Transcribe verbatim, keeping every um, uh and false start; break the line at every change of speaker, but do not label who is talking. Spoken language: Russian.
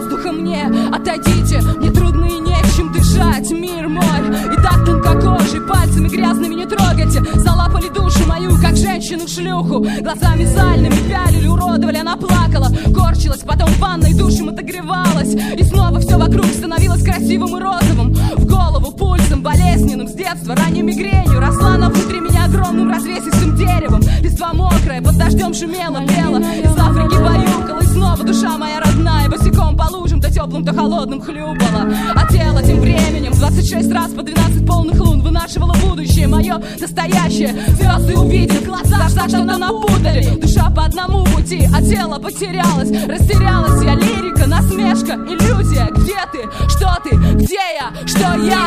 воздуха мне. Отойдите, мне трудно и не с чем дышать. Мир мой, и так тонкокожий, пальцами грязными не трогайте. Залапали душу мою, как женщину-шлюху. Глазами сальными пялили, уродовали, она плакала, корчилась, потом в ванной душем отогревалась. И снова все вокруг становилось красивым и розовым. В голову пульсом болезненным с детства, ранней мигренью. Росла на внутри меня огромным развесистым деревом. Листва мокрая, под дождем шумела, пела. Из Африки баюкала, и снова душа моя родная босиком по лужам, то теплым, то холодным хлюпала. А тело тем временем двадцать шесть раз по двенадцать полных лун вынашивало будущее мое настоящее. Звезды увидел, глаза что-то напутали. Душа по одному пути, а тело потерялось. Растерялась я, лирика, насмешка, иллюзия. Где ты? Что ты? Где я? Что я?